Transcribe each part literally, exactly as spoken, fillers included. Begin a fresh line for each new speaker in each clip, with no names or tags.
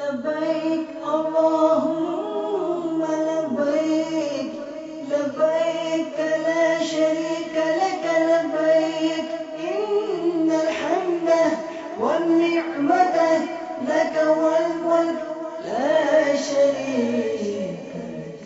لبيك اللهم لبيك لبيك لا شريك لك لبيك إن الحمد والنعمة لك والملك لا شريك لك.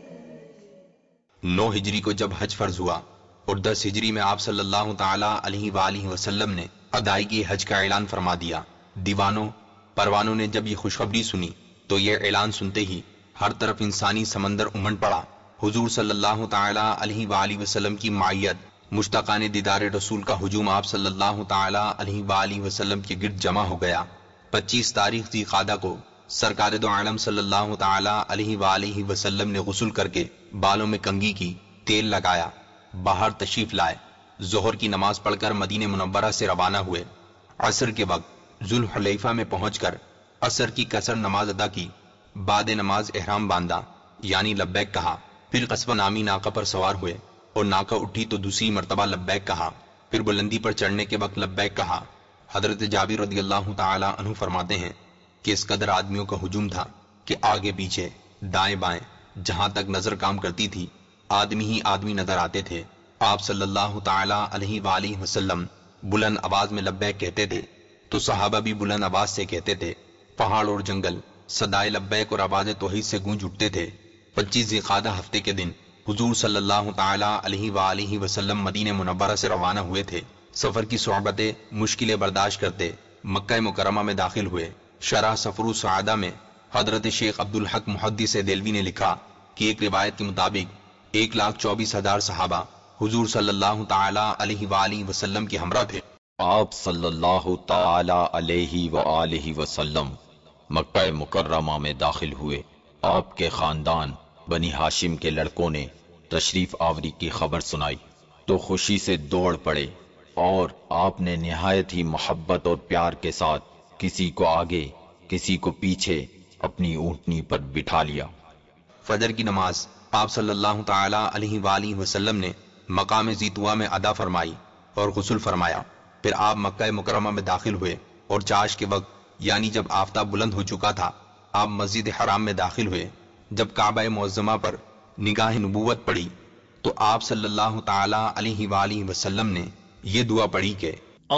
نو ہجری کو جب حج فرض ہوا اور دس ہجری میں آپ صلی اللہ تعالی علیہ وآلہ وسلم نے ادائیگی حج کا اعلان فرما دیا. دیوانوں پروانوں نے جب یہ خوشخبری سنی تو یہ اعلان سنتے ہی ہر طرف انسانی سمندر امنڈ پڑا. حضور صلی اللہ تعالی علیہ وآلہ وسلم کی معیت، مشتاقان دیدار رسول کا ہجوم آپ صلی اللہ تعالی علیہ وآلہ وسلم کے گرد جمع ہو گیا. پچیس تاریخ ذی قعدہ کو سرکار دو عالم صلی اللہ تعالی علیہ وآلہ وسلم نے غسل کر کے بالوں میں کنگھی کی، تیل لگایا، باہر تشریف لائے. ظہر کی نماز پڑھ کر مدینہ منورہ سے روانہ ہوئے. عصر کے وقت ذوالحلیفہ میں پہنچ کر عصر کی قصر نماز ادا کی. بعد نماز احرام باندھا یعنی لبیک کہا. پھر قصبہ نامی ناقہ پر سوار ہوئے اور ناقہ اٹھی تو دوسری مرتبہ لبیک کہا. پھر بلندی پر چڑھنے کے وقت لبیک کہا. حضرت جابر رضی اللہ تعالی عنہ فرماتے ہیں کہ اس قدر آدمیوں کا ہجوم تھا کہ آگے پیچھے دائیں بائیں جہاں تک نظر کام کرتی تھی آدمی ہی آدمی نظر آتے تھے. آپ صلی اللہ تعالی علیہ وآلہ وسلم بلند آواز میں لبیک کہتے تھے تو صحابہ بھی بلند آواز سے کہتے تھے. پہاڑ اور جنگل صدائے لبیک اور آواز توحید سے گونج اٹھتے تھے. پچیس ذی قعدہ ہفتے کے دن حضور صلی اللہ تعالی علیہ وآلہ وسلم مدینہ منورہ سے روانہ ہوئے تھے. سفر کی صعوبتیں مشکلیں برداشت کرتے مکہ مکرمہ میں داخل ہوئے. شرح سفر السعادہ میں حضرت شیخ عبدالحق محدث دہلوی نے لکھا کہ ایک روایت کے مطابق ایک لاکھ چوبیس ہزار صحابہ حضور صلی اللہ تعالی علیہ وآلہ وسلم کے ہمراہ تھے.
آپ صلی اللہ تعالی علیہ وآلہ وسلم مکہ مکرمہ میں داخل ہوئے. آپ کے خاندان بنی ہاشم کے لڑکوں نے تشریف آوری کی خبر سنائی تو خوشی سے دوڑ پڑے اور آپ نے نہایت ہی محبت اور پیار کے ساتھ کسی کو آگے کسی کو پیچھے اپنی اونٹنی پر بٹھا لیا.
فجر کی نماز آپ صلی اللہ تعالی علیہ وآلہ وسلم نے مقام زیتوا میں ادا فرمائی اور غسل فرمایا. پھر آپ مکہ مکرمہ میں داخل ہوئے اور چاش کے وقت یعنی جب آفتاب بلند ہو چکا تھا آپ مسجد حرام میں داخل ہوئے. جب کعبہ معظمہ پر نگاہ نبوت پڑی تو آپ صلی اللہ تعالی علیہ وآلہ وسلم نے یہ دعا پڑھی کہ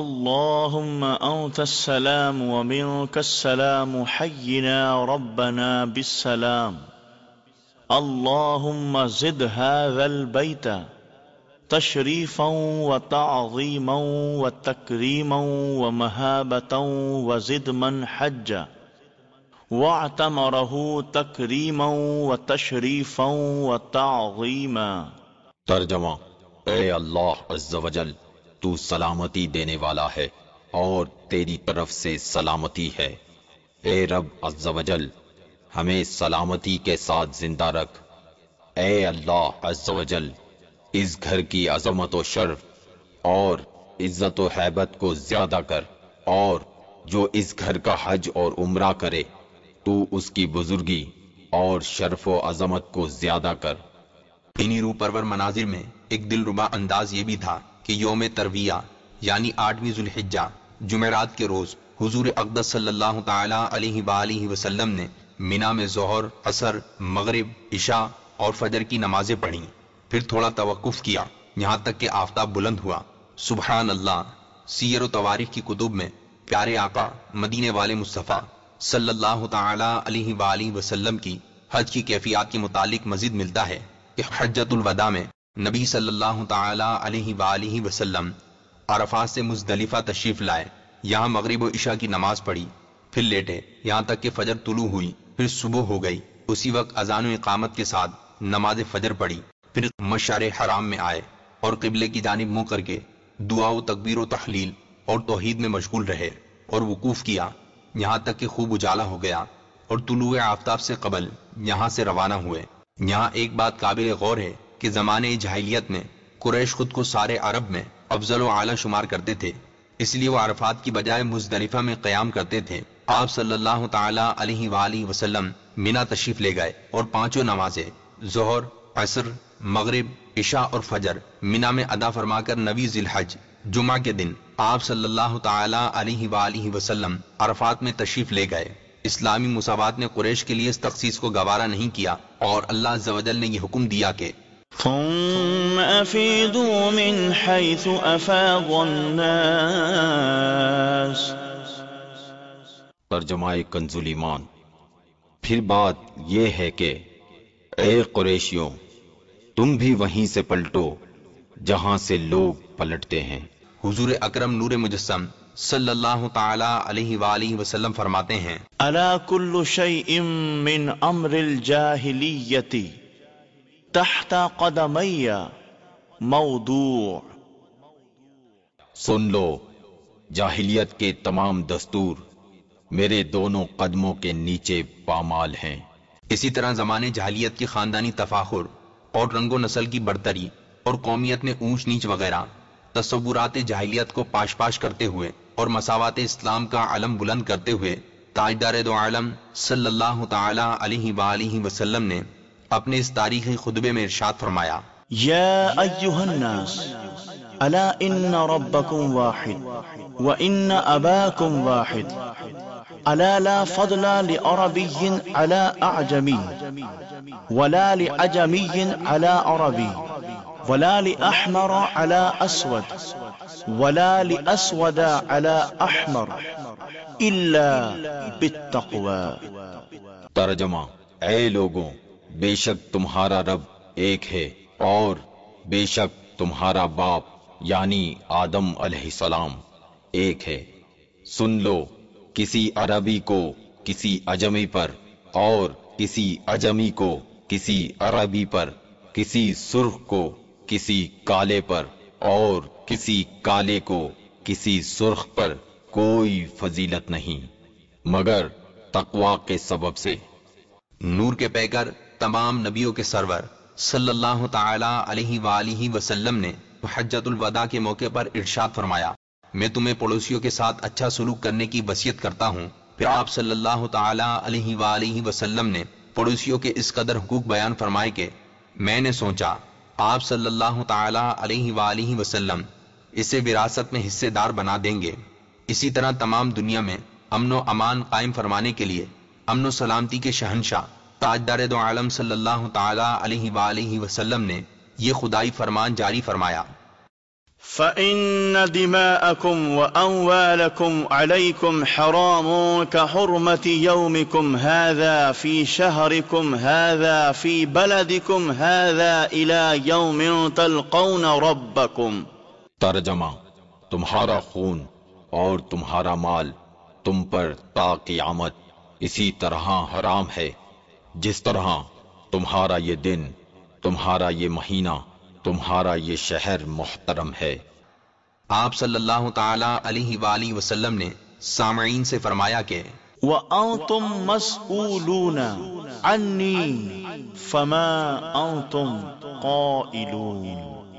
اللهم أنت السلام ومنك السلام حينا ربنا بالسلام اللهم زد هذا البيت تشريفا وتعظيما وتكريما ومهابة وزد من حج واعتمره تكريما وتشريفا وتعظيما.
ترجمہ: اے اللہ عز و جل تو سلامتی دینے والا ہے اور تیری طرف سے سلامتی ہے. اے رب عز و جل ہمیں سلامتی کے ساتھ زندہ رکھ. اے اللہ عز و جل اس گھر کی عظمت و شرف اور عزت و حیبت کو زیادہ کر اور جو اس گھر کا حج اور عمرہ کرے تو اس کی بزرگی اور شرف و عظمت کو زیادہ کر.
انہی روح پرور مناظر میں ایک دلربا انداز یہ بھی تھا کہ یوم ترویہ یعنی آٹھویں ذوالحجہ جمعرات کے روز حضور اقدس صلی اللہ تعالی علیہ وآلہ وسلم نے مینا میں ظہر، عصر، مغرب، عشاء اور فجر کی نمازیں پڑھیں. پھر تھوڑا توقف کیا یہاں تک کہ آفتاب بلند ہوا. سبحان اللہ. سیر و تواریخ کی کتب میں پیارے آقا مدینے والے مصطفیٰ صلی اللہ تعالی علیہ وآلہ وسلم کی حج کی کیفیات کے متعلق مزید ملتا ہے کہ حجۃ الوداع میں نبی صلی اللہ تعالی علیہ وآلہ وسلم عرفات سے مزدلفہ تشریف لائے. یہاں مغرب و عشاء کی نماز پڑھی، پھر لیٹے یہاں تک کہ فجر طلوع ہوئی. پھر صبح ہو گئی. اسی وقت اذان و اقامت کے ساتھ نماز فجر پڑھی. پھر مشعر حرام میں آئے اور قبلے کی جانب منہ کر کے دعا و تکبیر و تحلیل اور توحید میں مشغول رہے اور وقوف کیا یہاں تک کہ خوب اجالا ہو گیا اور طلوع آفتاب سے قبل یہاں سے روانہ ہوئے. یہاں ایک بات قابل غور ہے کہ زمانے جاہلیت میں قریش خود کو سارے عرب میں افضل و اعلیٰ شمار کرتے تھے، اس لیے وہ عرفات کی بجائے مزدلفہ میں قیام کرتے تھے. آپ صلی اللہ تعالی علیہ وآلہ وسلم مینا تشریف لے گئے اور پانچوں نمازیں ظہر، عصر، مغرب، عشاء اور فجر مینا میں ادا فرما کر نویں ذی الحج جمعہ کے دن آپ صلی اللہ تعالی علیہ وآلہ وسلم عرفات میں تشریف لے گئے. اسلامی مساوات نے قریش کے لیے اس تخصیص کو گوارا نہیں کیا، اور اللہ عز و جل نے یہ حکم دیا کہ
ثم افیدوا من حیث افاض الناس.
ترجمہ کنز ایمان، پھر بات یہ ہے کہ اے قریشیوں، تم بھی وہیں سے پلٹو جہاں سے لوگ پلٹتے ہیں.
حضور اکرم نور مجسم صلی اللہ تعالی علیہ وآلہ وسلم فرماتے ہیں،
الا کل شیء من امر الجاہلیت تحت قدمی موضوع.
سن لو، جاہلیت کے تمام دستور میرے دونوں قدموں کے نیچے پامال ہیں.
اسی طرح زمانے جاہلیت کی خاندانی تفاخر اور رنگ و نسل کی برتری اور قومیت میں اونچ نیچ وغیرہ تصورات جاہلیت کو پاش پاش کرتے ہوئے اور مساوات اسلام کا علم بلند کرتے ہوئے تاجدار دو عالم صلی اللہ تعالی علیہ وآلہ وسلم نے اپنے اس تاریخی خطبے میں ارشاد فرمایا،
یا ایھا الناس الا ان ربکم واحد وان اباکم واحد الا لا فضل لعربی على اعجمی ولا لعجمی على عربی ولا لأحمر على أسود ولا لأسود على أحمر إلا بالتقوى.
ترجمہ، اے لوگوں، بے شک تمہارا رب ایک ہے، اور بے شک تمہارا باپ یعنی آدم علیہ السلام ایک ہے. سن لو، کسی عربی کو کسی اجمی پر، اور کسی اجمی کو کسی عربی پر، کسی سرخ کو کسی کالے پر، اور کسی کالے کو کسی سرخ پر کوئی فضیلت نہیں مگر تقوی کے سبب سے.
نور کے پیکر تمام نبیوں کے سرور صلی اللہ تعالی علیہ وآلہ وسلم نے حجۃ الوداع کے موقع پر ارشاد فرمایا، میں تمہیں پڑوسیوں کے ساتھ اچھا سلوک کرنے کی وصیت کرتا ہوں. پھر آپ صلی اللہ تعالی علیہ وآلہ وسلم نے پڑوسیوں کے اس قدر حقوق بیان فرمائے کہ میں نے سوچا آپ صلی اللہ تعالی علیہ وآلہ وسلم اسے وراثت میں حصے دار بنا دیں گے. اسی طرح تمام دنیا میں امن و امان قائم فرمانے کے لیے امن و سلامتی کے شہنشاہ تاجدار دو عالم صلی اللہ تعالی علیہ وآلہ وسلم نے یہ خدائی فرمان جاری فرمایا،
فإن دماءكم وأموالكم عليكم حرام كحرمة يومكم هذا في شهركم هذا في بلدكم هذا إلى يوم تلقون ربكم.
ترجمہ، تمہارا خون اور تمہارا مال تم پر تا قیامت اسی طرح حرام ہے جس طرح تمہارا یہ دن، تمہارا یہ مہینہ، تمہارا یہ شہر محترم ہے.
آپ صلی اللہ تعالی علیہ وآلہ وسلم نے سامعین سے فرمایا کہ
وَأَنْتُمْ مَسْئُولُونَ عَنِّي فَمَا أَنْتُمْ قَائِلُونَ.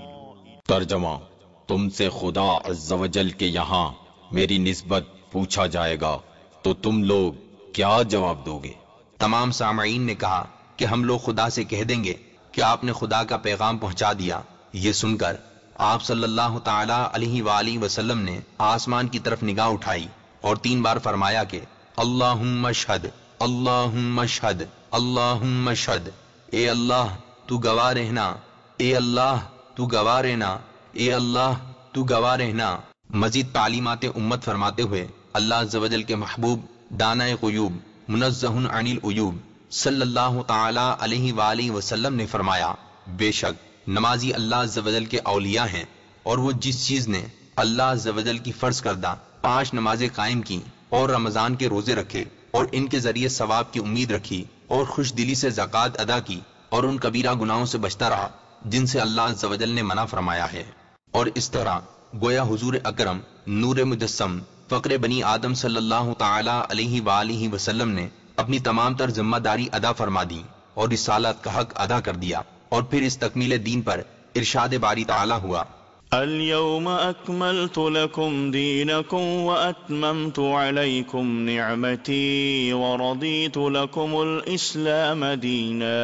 ترجمہ، تم سے خدا عز و جل کے یہاں میری نسبت پوچھا جائے گا تو تم لوگ کیا جواب دو گے؟
تمام سامعین نے کہا کہ ہم لوگ خدا سے کہہ دیں گے کہ آپ نے خدا کا پیغام پہنچا دیا. یہ سن کر آپ صلی اللہ تعالی علیہ وآلہ وسلم نے آسمان کی طرف نگاہ اٹھائی اور تین بار فرمایا کہ اللہم اشہد، اللہم اشہد، اللہم اشہد. اے اللہ تو گواہ رہنا، اے اللہ تو گواہ رہنا، اے اللہ تو گواہ رہنا. مزید تعلیمات امت فرماتے ہوئے اللہ عز و جل کے محبوب دانہ غیوب منزہ عن العیوب صلی اللہ تعالی علیہ وآلہ وسلم نے فرمایا، بے شک نمازی اللہ عز و جل کے اولیاء ہیں، اور وہ جس چیز نے اللہ عز و جل کی فرض کردہ پانچ نمازیں قائم کی اور رمضان کے روزے رکھے اور ان کے ذریعے ثواب کی امید رکھی اور خوش دلی سے زکوٰۃ ادا کی اور ان کبیرہ گناہوں سے بچتا رہا جن سے اللہ عز و جل نے منع فرمایا ہے. اور اس طرح گویا حضور اکرم نور مجسم فقر بنی آدم صلی اللہ تعالی علیہ وآلہ وسلم نے اپنی تمام تر ذمہ داری ادا فرما دی اور رسالت کا حق ادا کر دیا. اور پھر اس تکمیل دین پر ارشاد باری تعالی ہوا،
اليوم اکملت لکم دینکم واتممت علیکم نعمتی ورضیت لکم الاسلام دینا.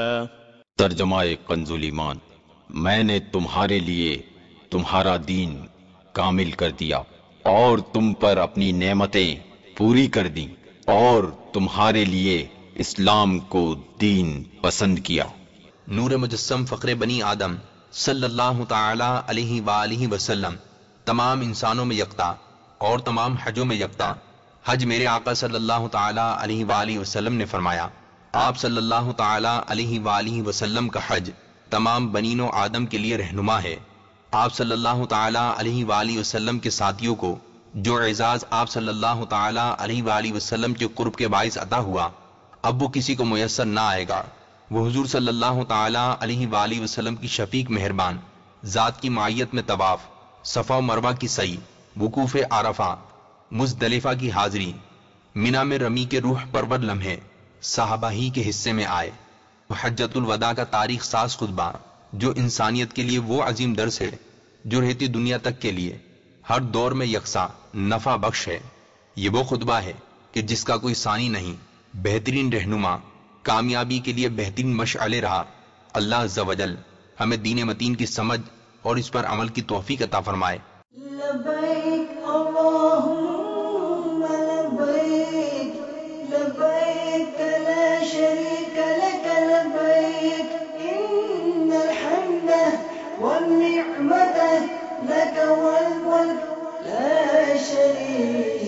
ترجمہ کنز ایمان، میں نے تمہارے لیے تمہارا دین کامل کر دیا اور تم پر اپنی نعمتیں پوری کر دیں اور تمہارے لیے اسلام کو دین پسند کیا۔
نور مجسم فخر بنی آدم صلی اللہ تعالی علیہ وآلہ وسلم تمام انسانوں میں یکتا اور تمام حجوں میں یکتا۔ حج میرے آقا صلی اللہ تعالی علیہ وآلہ وسلم نے فرمایا، آپ صلی اللہ تعالی علیہ وآلہ وسلم کا حج تمام بنین و آدم کے لیے رہنما ہے۔ آپ صلی اللہ تعالی علیہ وآلہ وسلم کے ساتھیوں کو جو اعزاز آپ صلی اللہ تعالی علیہ وآلہ وسلم کے قرب کے باعث عطا ہوا، اب وہ کسی کو میسر نہ آئے گا۔ وہ حضور صلی اللہ تعالی علیہ وآلہ وسلم کی شفیق مہربان ذات کی معیت میں طواف، صفا و مروہ کی سعی، وقوف عرفہ، مزدلفہ کی حاضری، منی میں رمی کے روح پرور لمحے صحابہ ہی کے حصے میں آئے۔ حجۃ الوداع کا تاریخ ساز خطبہ جو انسانیت کے لیے وہ عظیم درس ہے جو رہتی دنیا تک کے لیے ہر دور میں یکساں نفع بخش ہے۔ یہ وہ خطبہ ہے کہ جس کا کوئی ثانی نہیں، بہترین رہنما، کامیابی کے لیے بہترین مشعل رہا۔ اللہ عز و جل ہمیں دین متین کی سمجھ اور اس پر عمل کی توفیق عطا فرمائے۔
لبیک اللہم لبیک لبیک لا شریک لک لبیک ان الحمد والنعمت لک والملک لا شریک